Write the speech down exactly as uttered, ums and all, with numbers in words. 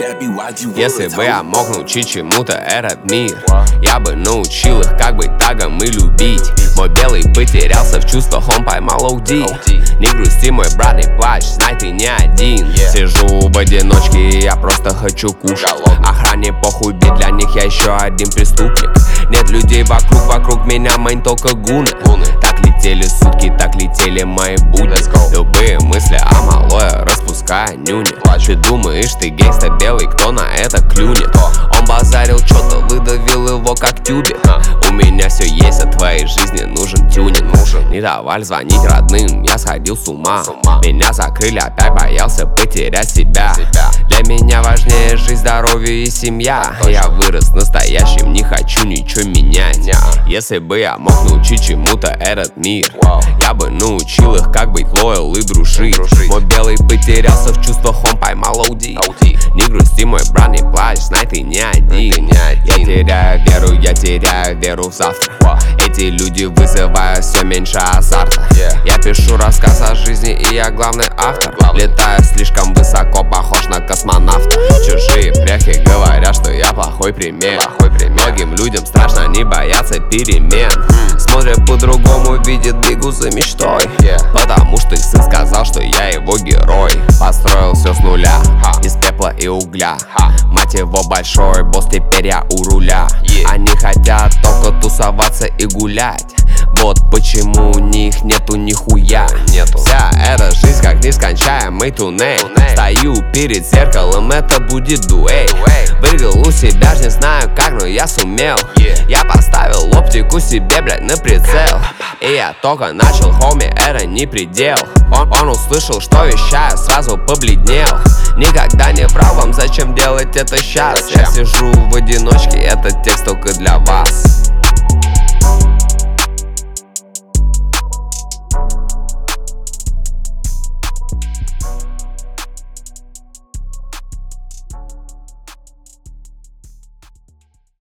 Если бы я мог научить чему-то этот мир, я бы научил их, как быть тагом и любить. Мой белый потерялся в чувствах, он поймал оуди. Не грусти, мой брат, не плачь, знай, ты не один. Сижу в одиночке, я просто хочу кушать. Охране похуй, ведь для них я еще один преступник. Нет людей вокруг, вокруг меня майн только гуны. Так летели сутки, так летели мои будни. Любые мысли о малое, распуская нюни. Ты думаешь, ты гейста белый, кто на это клюнет? Он базарил, что-то выдавил его как тюбик. У меня все есть, от твоей жизни нужен тюнинг. Не давали звонить родным, я сходил с ума. Меня закрыли, опять боялся потерять себя. Для меня важнее жизнь, здоровье и семья. Я вырос настоящим, не хочу ничего менять. Если бы я мог научить чему-то этот мир, я бы научил их, как быть лоял и дружить. Мой белый потерялся в чувствах, он поймал оуди. Не грусти, мой брат, не плачь, знай, ты не один. Я теряю веру, я теряю веру в завтра. Эти люди вызывают все меньше азарта. Я пишу рассказ о жизни, и я главный автор. Летаю слишком высоко, похож на космонавта. Чужие пряхи говорят, что я плохой пример. Многим людям страшно, они боятся перемен. Смотрят по-другому, видят, бегут за мечтой. Потому что их сын сказал, что я его герой. Построил все с нуля, из пепла и угля. Мать его большой босс, теперь я у руля. Они хотят только тусоваться и гулять. Вот почему у них нету нихуя. Нету. Вся эта жизнь как нескончаемый туннель. Стою перед зеркалом, это будет дуэль. Прыгал у себя, не знаю как, но я сумел. Я поставил оптику себе, блядь, на прицел. И я только начал, хоми, это не предел. Он, он услышал, что вещаю, сразу побледнел. Никогда не врал вам, зачем делать это сейчас. Я сижу в одиночке, этот текст только для вас.